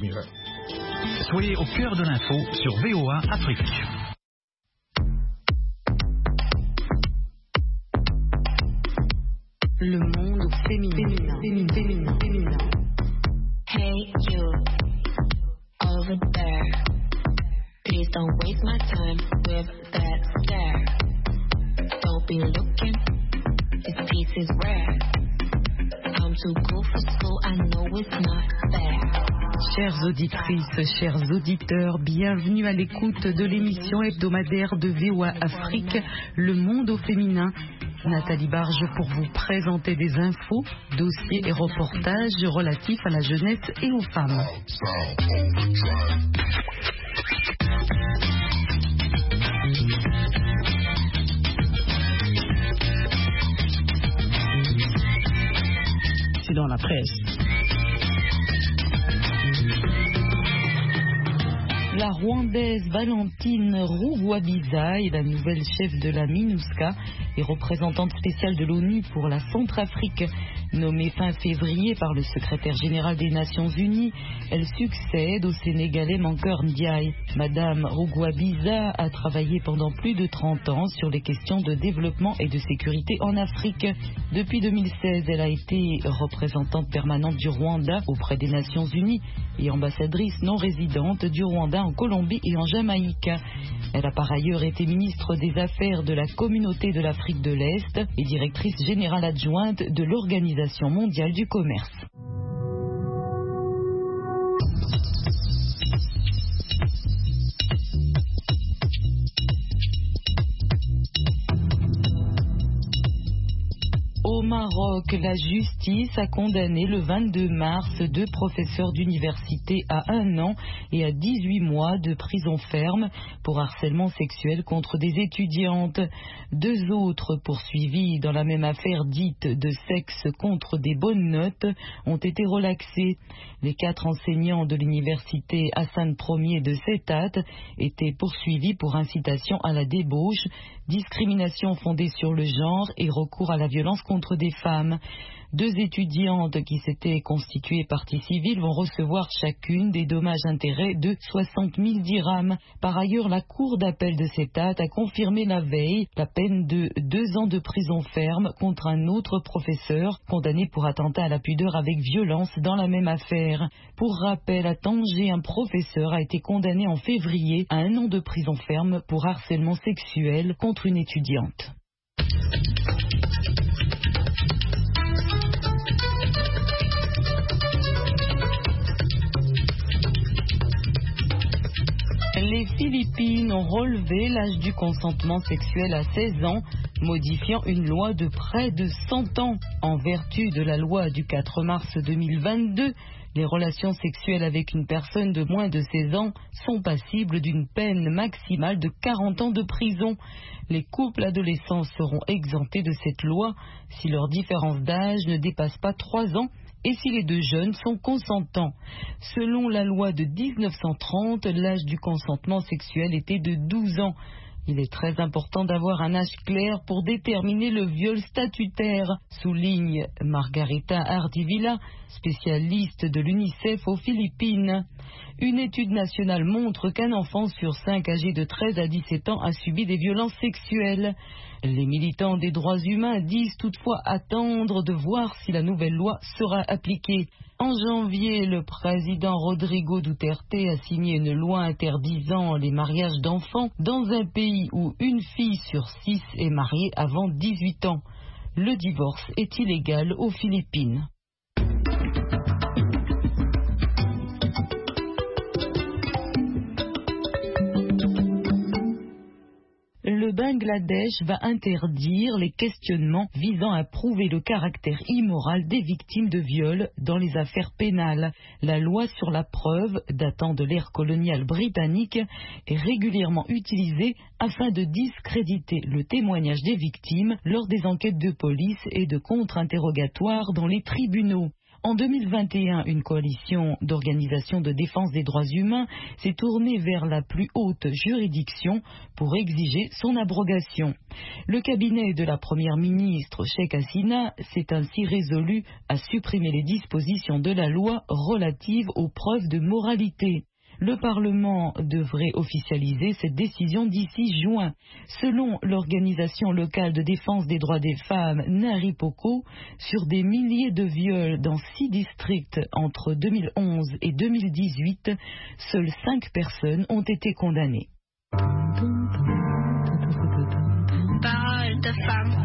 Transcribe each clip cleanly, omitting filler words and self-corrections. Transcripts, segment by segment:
finirait. Soyez au cœur de l'info sur VOA Afrique. Le monde féminin. Hey you, over there. Please don't waste my time with that stare. Don't be looking, this piece is rare. I'm too cool for school, I know it's not fair. Chères auditrices, chers auditeurs, bienvenue à l'écoute de l'émission hebdomadaire de VOA Afrique, Le Monde au féminin. Nathalie Barge pour vous présenter des infos, dossiers et reportages relatifs à la jeunesse et aux femmes. C'est dans la presse. La Rwandaise Valentine Rugwabiza est la nouvelle chef de la MINUSCA et représentante spéciale de l'ONU pour la Centrafrique. Nommée fin février par le secrétaire général des Nations Unies, elle succède au Sénégalais Mankeur Ndiaye. Madame Rugwabiza a travaillé pendant plus de 30 ans sur les questions de développement et de sécurité en Afrique. Depuis 2016, elle a été représentante permanente du Rwanda auprès des Nations Unies et ambassadrice non résidente du Rwanda en Colombie et en Jamaïque. Elle a par ailleurs été ministre des Affaires de la Communauté de l'Afrique de l'Est et directrice générale adjointe de l'Organisation mondiale du commerce. Au Maroc, la justice a condamné le 22 mars 2 professeurs d'université à 1 an et à 18 mois de prison ferme pour harcèlement sexuel contre des étudiantes. 2 autres poursuivis dans la même affaire dite de sexe contre des bonnes notes ont été relaxés. Les 4 enseignants de l'université Hassan Ier de Settat étaient poursuivis pour incitation à la débauche, discrimination fondée sur le genre et recours à la violence contre des femmes. 2 étudiantes qui s'étaient constituées partie civile vont recevoir chacune des dommages-intérêts de 60 000 dirhams. Par ailleurs, la cour d'appel de Settat a confirmé la veille la peine de 2 ans de prison ferme contre un autre professeur condamné pour attentat à la pudeur avec violence dans la même affaire. Pour rappel, à Tanger, un professeur a été condamné en février à 1 an de prison ferme pour harcèlement sexuel contre une étudiante. Les Philippines ont relevé l'âge du consentement sexuel à 16 ans, modifiant une loi de près de 100 ans. En vertu de la loi du 4 mars 2022, les relations sexuelles avec une personne de moins de 16 ans sont passibles d'une peine maximale de 40 ans de prison. Les couples adolescents seront exemptés de cette loi si leur différence d'âge ne dépasse pas 3 ans et si les 2 jeunes sont consentants. Selon la loi de 1930, l'âge du consentement sexuel était de 12 ans. Il est très important d'avoir un âge clair pour déterminer le viol statutaire, souligne Margarita Ardivilla, spécialiste de l'UNICEF aux Philippines. Une étude nationale montre qu'un enfant sur 5 âgé de 13 à 17 ans a subi des violences sexuelles. Les militants des droits humains disent toutefois attendre de voir si la nouvelle loi sera appliquée. En janvier, le président Rodrigo Duterte a signé une loi interdisant les mariages d'enfants dans un pays où une fille sur 6 est mariée avant 18 ans. Le divorce est illégal aux Philippines. Le Bangladesh va interdire les questionnements visant à prouver le caractère immoral des victimes de viol dans les affaires pénales. La loi sur la preuve, datant de l'ère coloniale britannique, est régulièrement utilisée afin de discréditer le témoignage des victimes lors des enquêtes de police et de contre-interrogatoires dans les tribunaux. En 2021, une coalition d'organisations de défense des droits humains s'est tournée vers la plus haute juridiction pour exiger son abrogation. Le cabinet de la première ministre Sheikh Hasina s'est ainsi résolu à supprimer les dispositions de la loi relatives aux preuves de moralité. Le Parlement devrait officialiser cette décision d'ici juin. Selon l'organisation locale de défense des droits des femmes Naripoko, sur des milliers de viols dans 6 districts entre 2011 et 2018, seules 5 personnes ont été condamnées. Parole de femme.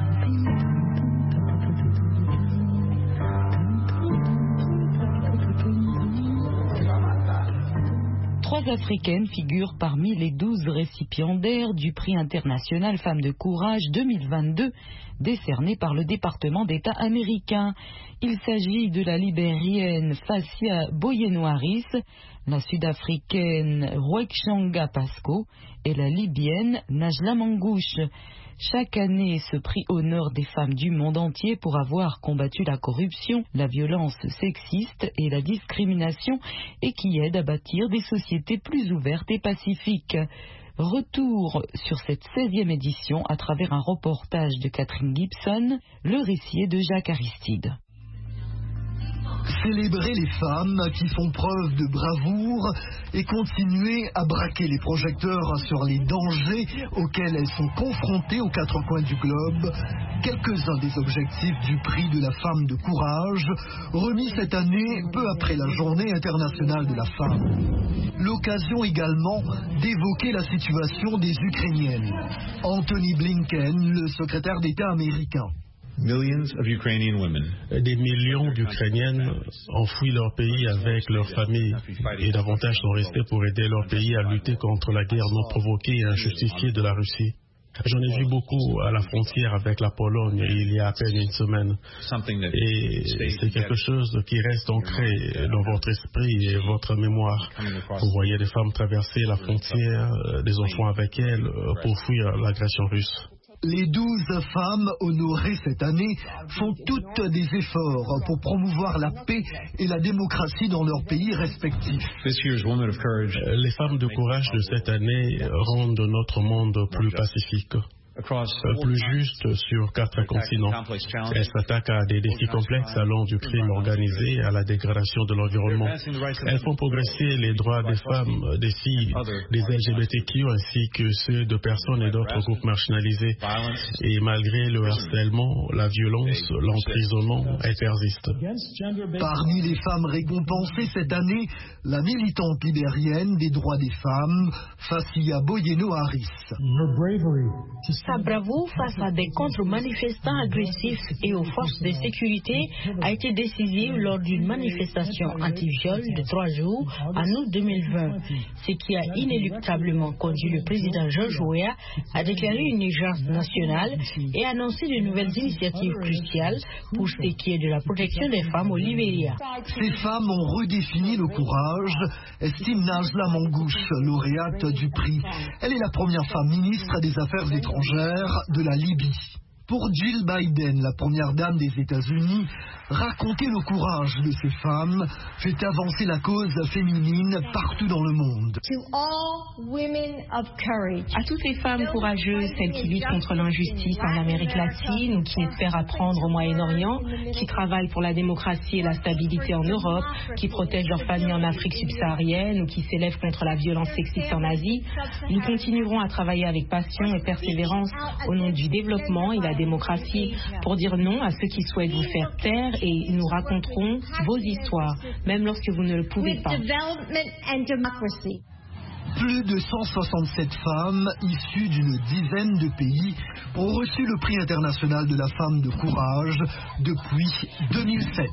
3 Africaines figurent parmi les 12 récipiendaires du prix international Femmes de Courage 2022 décerné par le département d'État américain. Il s'agit de la Libérienne Fassia Boyenoaris, la Sud-Africaine Rwekshanga Pasco et la Libyenne Najla Mangouche. Chaque année, ce prix honore des femmes du monde entier pour avoir combattu la corruption, la violence sexiste et la discrimination et qui aident à bâtir des sociétés plus ouvertes et pacifiques. Retour sur cette 16e édition à travers un reportage de Catherine Gibson, le récit est de Jacques Aristide. Célébrer les femmes qui font preuve de bravoure et continuer à braquer les projecteurs sur les dangers auxquels elles sont confrontées aux 4 coins du globe, quelques-uns des objectifs du prix de la femme de courage, remis cette année peu après la journée internationale de la femme. L'occasion également d'évoquer la situation des Ukrainiennes. Anthony Blinken, le secrétaire d'État américain. Des millions d'Ukrainiennes ont fui leur pays avec leur famille et davantage sont restés pour aider leur pays à lutter contre la guerre non provoquée et injustifiée de la Russie. J'en ai vu beaucoup à la frontière avec la Pologne il y a à peine une semaine. Et c'est quelque chose qui reste ancré dans votre esprit et votre mémoire. Vous voyez des femmes traverser la frontière, des enfants avec elles pour fuir l'agression russe. Les 12 femmes honorées cette année font toutes des efforts pour promouvoir la paix et la démocratie dans leurs pays respectifs. Les femmes de courage de cette année rendent notre monde plus pacifique, plus juste sur 4 continents. Elles s'attaquent à des défis complexes allant du crime organisé à la dégradation de l'environnement. Elles font progresser les droits des femmes, des filles, des LGBTQ ainsi que ceux de personnes et d'autres groupes marginalisés. Et malgré le harcèlement, la violence, l'emprisonnement, elles persistent. Parmi les femmes récompensées cette année, la militante libérienne des droits des femmes, Fassia Boyenoaris. Sa bravoure face à des contre-manifestants agressifs et aux forces de sécurité a été décisive lors d'une manifestation anti-viol de 3 jours en août 2020, ce qui a inéluctablement conduit le président George Weah à déclarer une urgence nationale et annoncer de nouvelles initiatives cruciales pour ce qui est de la protection des femmes au Libéria. Ces femmes ont redéfini le courage, estime Najla Mangouche, lauréate du prix. Elle est la première femme ministre des Affaires étrangères de la Libye. Pour Jill Biden, la première dame des États-Unis, raconter le courage de ces femmes fait avancer la cause féminine partout dans le monde. À toutes les femmes courageuses, celles qui luttent contre l'injustice en Amérique latine ou qui espèrent apprendre au Moyen-Orient, qui travaillent pour la démocratie et la stabilité en Europe, qui protègent leurs familles en Afrique subsaharienne ou qui s'élèvent contre la violence sexiste en Asie, nous continuerons à travailler avec passion et persévérance au nom du développement et la démocratie pour dire non à ceux qui souhaitent vous faire taire et nous raconterons vos histoires, même lorsque vous ne le pouvez pas. Plus de 167 femmes issues d'une dizaine de pays ont reçu le prix international de la femme de courage depuis 2007.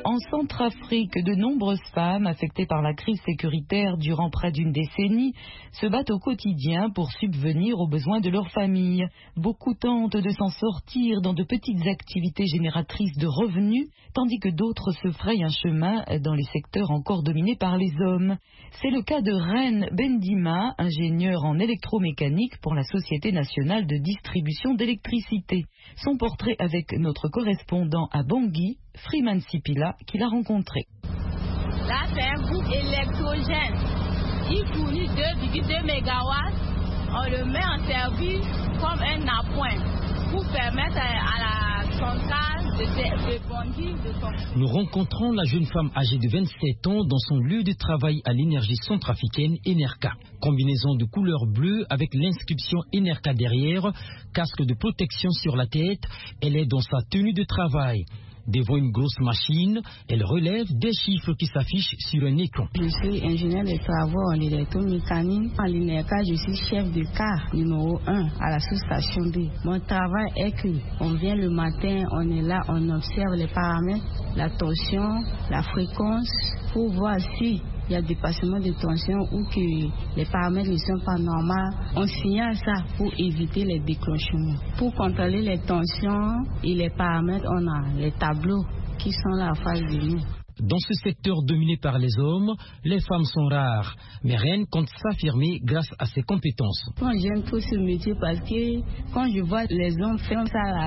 En Centrafrique, de nombreuses femmes affectées par la crise sécuritaire durant près d'une décennie se battent au quotidien pour subvenir aux besoins de leur famille. Beaucoup tentent de s'en sortir dans de petites activités génératrices de revenus, tandis que d'autres se frayent un chemin dans les secteurs encore dominés par les hommes. C'est le cas de Reine Bendima, ingénieure en électromécanique pour la Société nationale de distribution d'électricité. Son portrait avec notre correspondant à Bangui, Freeman Sipila, qui l'a rencontré. Là, c'est un groupe électrogène. Il fournit 2,2 MW. On le met en service comme un appoint pour permettre à la centrale de bondir de fonctionner. Nous rencontrons la jeune femme âgée de 27 ans dans son lieu de travail à l'énergie centrafricaine Enerka. Combinaison de couleur bleue avec l'inscription Enerka derrière, casque de protection sur la tête, elle est dans sa tenue de travail. Devant une grosse machine, elle relève des chiffres qui s'affichent sur un écran. Je suis ingénieur de travaux en électromécanique. À l'INERCA, je suis chef de car numéro 1 à la sous-station B. Mon travail est que on vient le matin, on est là, on observe les paramètres, la tension, la fréquence, pour voir si il y a dépassement de tension ou que les paramètres ne sont pas normaux. On signale ça pour éviter les déclenchements. Pour contrôler les tensions et les paramètres, on a les tableaux qui sont là en face de nous. Dans ce secteur dominé par les hommes, les femmes sont rares, mais Reine compte s'affirmer grâce à ses compétences. Moi, j'aime tout ce métier parce que quand je vois les hommes faire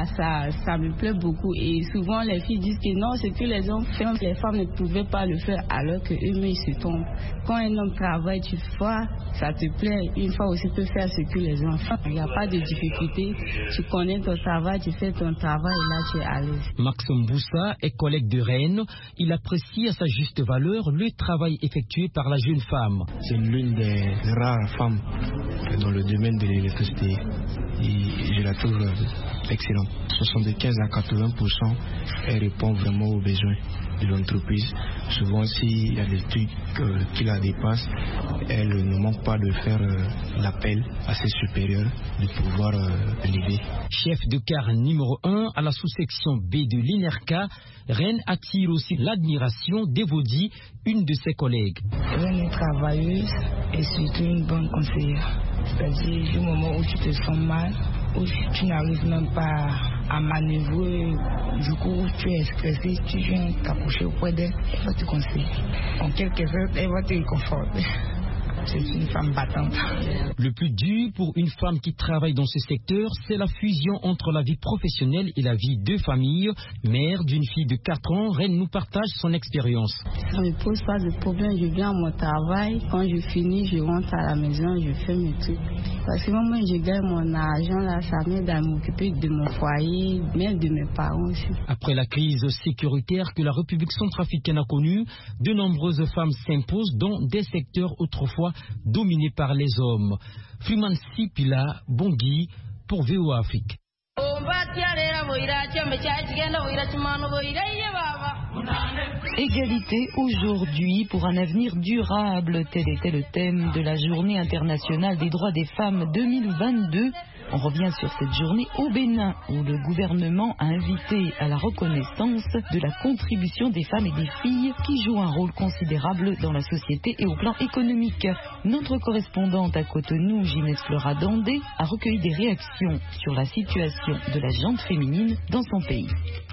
ça me plaît beaucoup. Et souvent, les filles disent que non, c'est que les hommes font, les femmes ne pouvaient pas le faire alors qu'eux-mêmes ils se trompent. Quand un homme travaille, tu vois, ça te plaît. Une fois aussi, tu peux faire ce que les hommes font. Il n'y a pas de difficulté. Tu connais ton travail, tu fais ton travail et là, tu es à l'aise. Maxime Boussa est collègue de Reine. Il apprécie à sa juste valeur le travail effectué par la jeune femme. C'est l'une des rares femmes dans le domaine de l'électricité et je la trouve excellente. 75 à 80%, elle répond vraiment aux besoins de l'entreprise. Souvent, s'il y a des trucs qui la dépassent, elle ne manque pas de faire l'appel à ses supérieurs de pouvoir l'aider. Chef de car numéro 1 à la sous-section B de l'INERCA, Reine attire aussi l'admiration d'Evodie, une de ses collègues. Reine est travailleuse et surtout une bonne conseillère. C'est-à-dire du moment où tu te sens mal, où tu n'arrives même pas à manœuvrer, du coup tu es stressé, tu viens t'approcher auprès d'elle, elle va te conseiller. En quelque sorte, elle va te réconforter. C'est une femme battante. Le plus dur pour une femme qui travaille dans ce secteur, c'est la fusion entre la vie professionnelle et la vie de famille. Mère d'une fille de 4 ans, Reine nous partage son expérience. Ça ne me pose pas de problème, je viens à mon travail. Quand je finis, je rentre à la maison, je fais mes trucs. Parce que moi, je gagne mon argent, là, ça m'aide à m'occuper de mon foyer, même de mes parents aussi. Après la crise sécuritaire que la République centrafricaine a connue, de nombreuses femmes s'imposent dans des secteurs autrefois dominés par les hommes. Freeman Sipila, Bangui, pour VOA Afrique. Égalité aujourd'hui pour un avenir durable, tel était le thème de la Journée internationale des droits des femmes 2022. On revient sur cette journée au Bénin, où le gouvernement a invité à la reconnaissance de la contribution des femmes et des filles qui jouent un rôle considérable dans la société et au plan économique. Notre correspondante à Cotonou, Ginès Flora Dandé, a recueilli des réactions sur la situation de la gente féminine dans son pays.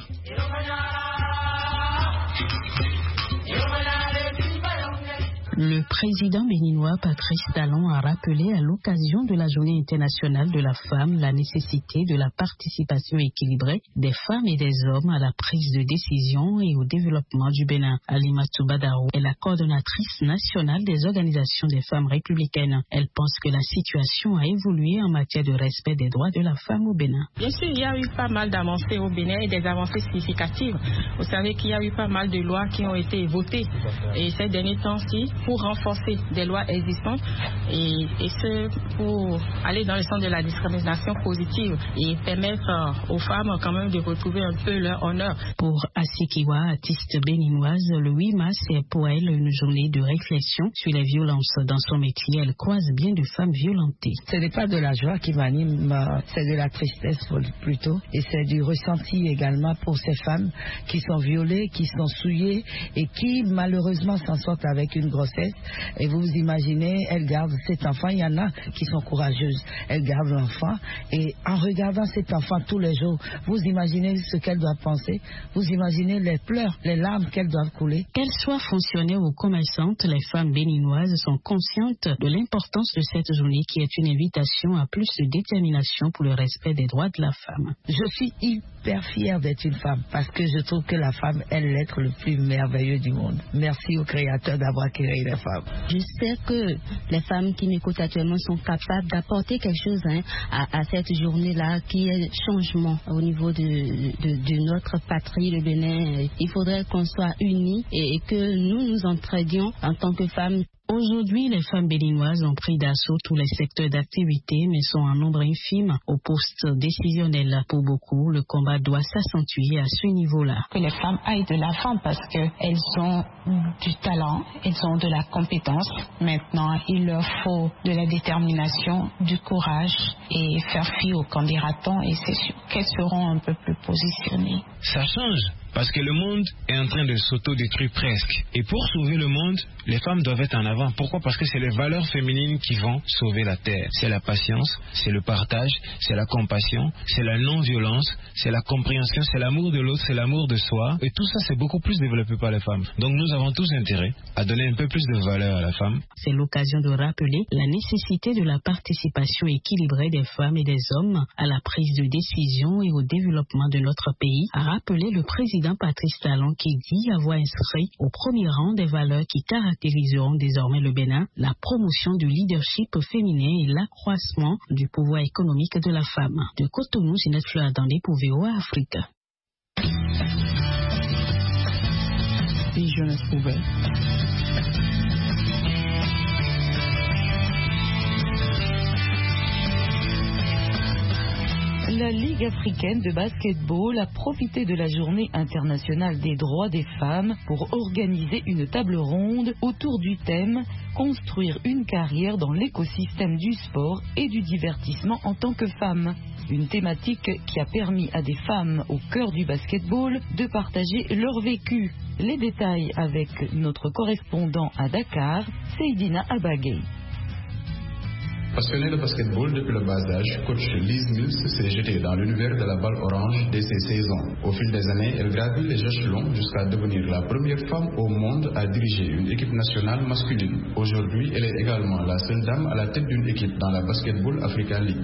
Le président béninois Patrice Talon a rappelé à l'occasion de la Journée internationale de la femme la nécessité de la participation équilibrée des femmes et des hommes à la prise de décision et au développement du Bénin. Alimatou Badaro est la coordonnatrice nationale des organisations des femmes républicaines. Elle pense que la situation a évolué en matière de respect des droits de la femme au Bénin. Bien sûr, il y a eu pas mal d'avancées au Bénin et des avancées significatives. Vous savez qu'il y a eu pas mal de lois qui ont été votées. Et ces derniers temps-ci, pour renforcer des lois existantes et ce pour aller dans le sens de la discrimination positive et permettre aux femmes quand même de retrouver un peu leur honneur. Pour Asikiwa, artiste béninoise, le 8 mars est pour elle une journée de réflexion sur les violences dans son métier. Elle croise bien de femmes violentées. Ce n'est pas de la joie qui m'anime, c'est de la tristesse plutôt. Et c'est du ressenti également pour ces femmes qui sont violées, qui sont souillées et qui malheureusement s'en sortent avec une grossesse. Et vous imaginez, elles gardent cet enfant. Il y en a qui sont courageuses. Elles gardent l'enfant et en regardant cet enfant tous les jours, vous imaginez ce qu'elles doivent penser. Vous imaginez les pleurs, les larmes qu'elles doivent couler. Qu'elles soient fonctionnaires ou commerçantes, les femmes béninoises sont conscientes de l'importance de cette journée qui est une invitation à plus de détermination pour le respect des droits de la femme. Je suis hyper fière d'être une femme parce que je trouve que la femme est l'être le plus merveilleux du monde. Merci au Créateur d'avoir créé les femmes. Je sais que les femmes qui m'écoutent actuellement sont capables d'apporter quelque chose à cette journée-là qui est changement au niveau de notre patrie, le Bénin. Il faudrait qu'on soit unis et que nous entraidions en tant que femmes. Aujourd'hui, les femmes béninoises ont pris d'assaut tous les secteurs d'activité, mais sont en nombre infime au poste décisionnel. Pour beaucoup, le combat doit s'accentuer à ce niveau-là. Que les femmes aillent de l'avant parce qu'elles ont du talent, elles ont de la compétence. Maintenant, il leur faut de la détermination, du courage et faire fi aux candidatons et c'est sûr qu'elles seront un peu plus positionnées. Ça change. Parce que le monde est en train de s'auto-détruire presque. Et pour sauver le monde, les femmes doivent être en avant. Pourquoi? Parce que c'est les valeurs féminines qui vont sauver la terre. C'est la patience, c'est le partage, c'est la compassion, c'est la non-violence, c'est la compréhension, c'est l'amour de l'autre, c'est l'amour de soi. Et tout ça, c'est beaucoup plus développé par les femmes. Donc nous avons tous intérêt à donner un peu plus de valeur à la femme. C'est l'occasion de rappeler la nécessité de la participation équilibrée des femmes et des hommes à la prise de décision et au développement de notre pays, a rappelé le président Patrice Talon qui dit avoir inscrit au premier rang des valeurs qui caractériseront désormais le Bénin, la promotion du leadership féminin et l'accroissement du pouvoir économique de la femme. De Cotonou, Ginette Fleur-Dandé pour VOA Afrique. Si je ne pouvais. La Ligue africaine de basketball a profité de la Journée internationale des droits des femmes pour organiser une table ronde autour du thème « Construire une carrière dans l'écosystème du sport et du divertissement en tant que femme ». Une thématique qui a permis à des femmes au cœur du basketball de partager leur vécu. Les détails avec notre correspondant à Dakar, Seydina Abagay. Passionnée de basketball depuis le bas âge, coach Liz Mills s'est jetée dans l'univers de la balle orange dès ses 16 ans. Au fil des années, elle gravit les échelons jusqu'à devenir la première femme au monde à diriger une équipe nationale masculine. Aujourd'hui, elle est également la seule dame à la tête d'une équipe dans la Basketball Africa League.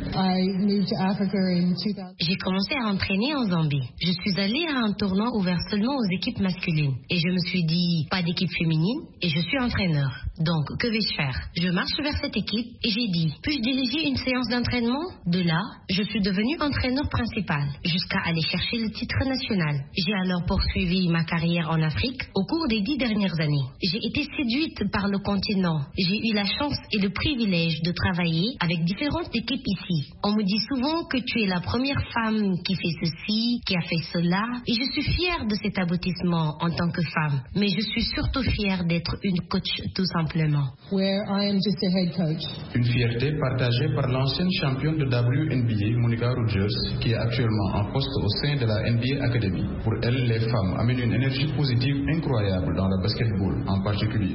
J'ai commencé à entraîner en Zambie. Je suis allée à un tournoi ouvert seulement aux équipes masculines. Et je me suis dit, pas d'équipe féminine, et je suis entraîneur. Donc, que vais-je faire? Je marche vers cette équipe et j'ai dit, puis-je diriger une séance d'entraînement? De là, je suis devenue entraîneur principal, jusqu'à aller chercher le titre national. J'ai alors poursuivi ma carrière en Afrique au cours des 10 dernières années. J'ai été séduite par le continent. J'ai eu la chance et le privilège de travailler avec différentes équipes ici. On me dit souvent que tu es la première femme qui fait ceci, qui a fait cela, et je suis fière de cet aboutissement en tant que femme. Mais je suis surtout fière d'être une coach, tout simplement. Une fierté partagée par l'ancienne championne de WNBA, Monica Rogers, qui est actuellement en poste au sein de la NBA Academy. Pour elle, les femmes amènent une énergie positive incroyable dans le basketball en particulier.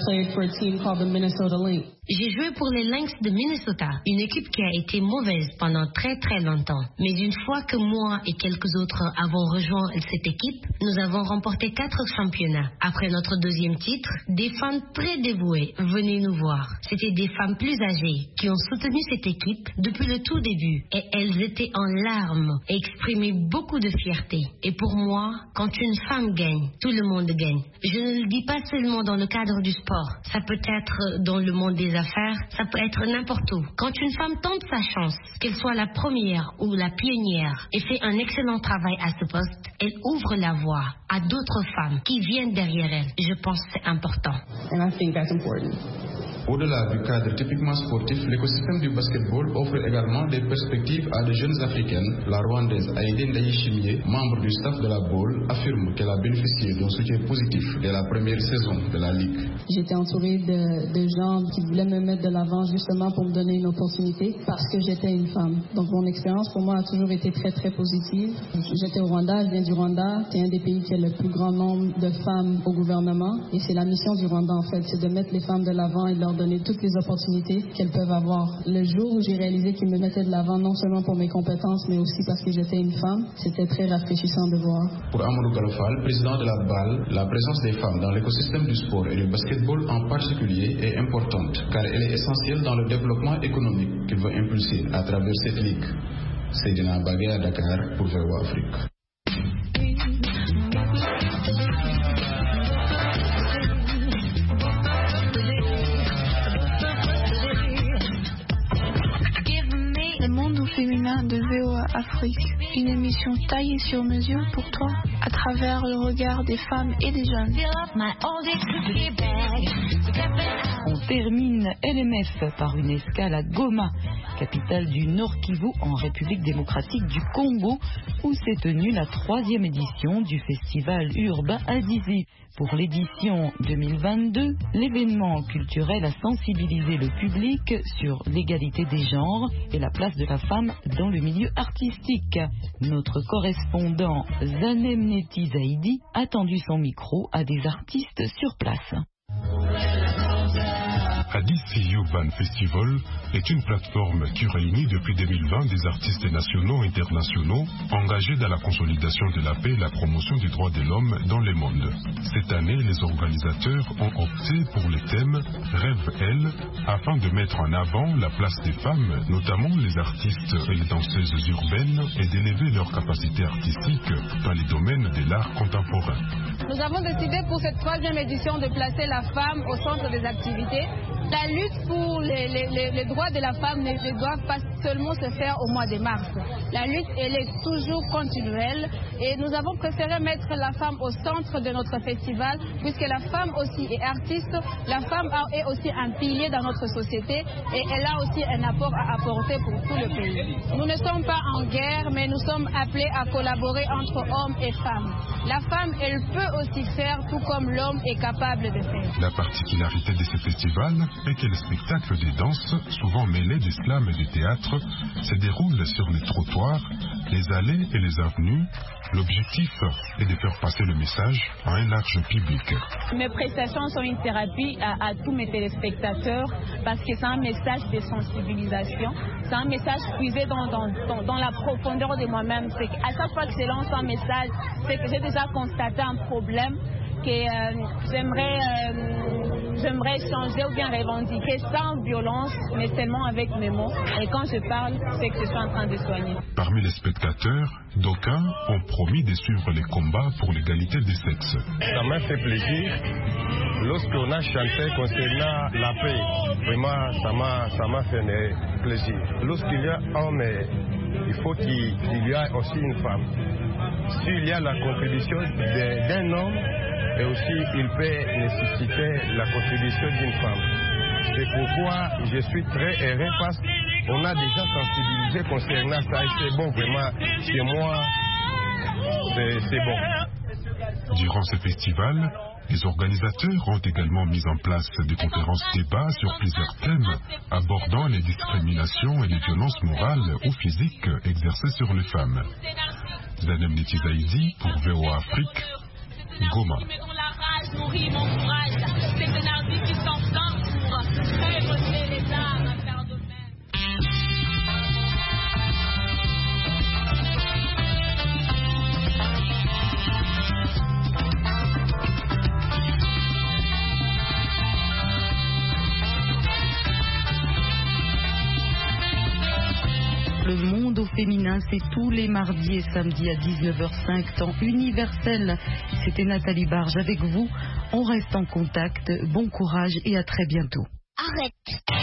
J'ai joué pour les Lynx de Minnesota, une équipe qui a été mauvaise pendant très très longtemps. Mais une fois que moi et quelques autres avons rejoint cette équipe, nous avons remporté 4 championnats. Après notre deuxième titre, des femmes très dévouées venaient nous voir. C'était des femmes plus âgées qui ont soutenu cette équipe depuis le tout début. Et elles étaient en larmes et exprimaient beaucoup de fierté. Et pour moi, quand une femme gagne, tout le monde gagne. Je ne le dis pas seulement dans le cadre du sport. Ça peut être dans le monde des affaires, ça peut être n'importe où. Quand une femme tente sa chance, qu'elle soit la première ou la pionnière, et fait un excellent travail à ce poste, elle ouvre la voie à d'autres femmes qui viennent derrière elle. Je pense que c'est important. important. Au-delà du cadre typiquement sportif, l'écosystème du basketball offre également des perspectives à de jeunes africaines. La Rwandaise Aïdé Ndayishimiye, membre du staff de la BAL, affirme qu'elle a bénéficié d'un soutien positif dès la première saison de la Ligue. J'étais entourée de gens qui voulaient me mettre de l'avant justement pour me donner une opportunité parce que j'étais une femme. Donc mon expérience pour moi a toujours été très très positive. J'étais au Rwanda, je viens du Rwanda. C'est un des pays qui a le plus grand nombre de femmes au gouvernement. Et c'est la mission du Rwanda en fait, c'est de mettre les femmes de l'avant et de leur donner toutes les opportunités qu'elles peuvent avoir. Le jour où j'ai réalisé qu'ils me mettaient de l'avant, non seulement pour mes compétences, mais aussi parce que j'étais une femme, c'était très rafraîchissant de voir. Pour Amadou Galofal, président de la BAL, la présence des femmes dans l'écosystème du sport et du basketball en particulier est importante, car elle est essentielle dans le développement économique qu'il veut impulser à travers cette ligue. Seydina Bagé à Dakar pour VOA Afrique. Féminin de VOA Afrique, une émission taillée sur mesure pour toi à travers le regard des femmes et des jeunes. On termine LMF par une escale à Goma, capitale du Nord Kivu en République démocratique du Congo, où s'est tenue la 3e édition du festival urbain Adizi. Pour l'édition 2022, l'événement culturel a sensibilisé le public sur l'égalité des genres et la place de la femme dans le milieu artistique. Notre correspondant Zanem Neti Zaidi a tendu son micro à des artistes sur place. Adizi Urban Festival est une plateforme qui réunit depuis 2020 des artistes nationaux et internationaux engagés dans la consolidation de la paix et la promotion des droits de l'homme dans le monde. Cette année, les organisateurs ont opté pour le thème Rêve Elle afin de mettre en avant la place des femmes, notamment les artistes et les danseuses urbaines, et d'élever leurs capacités artistiques dans les domaines de l'art contemporain. Nous avons décidé pour cette 3e édition de placer la femme au centre des activités. La lutte pour les droits de la femme ne doit pas seulement se faire au mois de mars. La lutte, elle est toujours continuelle et nous avons préféré mettre la femme au centre de notre festival puisque la femme aussi est artiste, la femme est aussi un pilier dans notre société et elle a aussi un apport à apporter pour tout le pays. Nous ne sommes pas en guerre, mais nous sommes appelés à collaborer entre hommes et femmes. La femme, elle peut aussi faire tout comme l'homme est capable de faire. La particularité de ce festival est que les spectacles de danse, souvent mêlés de slam et de théâtre, se déroulent sur les trottoirs, les allées et les avenues. L'objectif est de faire passer le message à un large public. Mes prestations sont une thérapie à tous mes téléspectateurs parce que c'est un message de sensibilisation, c'est un message puisé dans la profondeur de moi-même. C'est qu'à chaque fois que je lance un message, c'est que j'ai déjà constaté un problème que j'aimerais changer ou bien revendiquer sans violence, mais seulement avec mes mots. Et quand je parle, c'est que je suis en train de soigner. Parmi les spectateurs, d'aucuns ont promis de suivre les combats pour l'égalité des sexes. Ça m'a fait plaisir lorsqu'on a chanté concernant la paix. Vraiment, ça m'a fait plaisir. Lorsqu'il y a un homme, il faut qu'il y ait aussi une femme. S'il y a la contribution d'un homme, et aussi il peut nécessiter la contribution d'une femme. C'est pourquoi je suis très heureux parce qu'on a déjà sensibilisé concernant ça et c'est bon, vraiment, chez moi, c'est bon. Durant ce festival, les organisateurs ont également mis en place des conférences-débats sur plusieurs thèmes abordant les discriminations et les violences morales ou physiques exercées sur les femmes. Zanem Neti Zaidi pour VOA Afrique, Goma. Le monde au féminin, c'est tous les mardis et samedis à 19h05, temps universel. C'était Nathalie Barge avec vous. On reste en contact. Bon courage et à très bientôt. Arrête.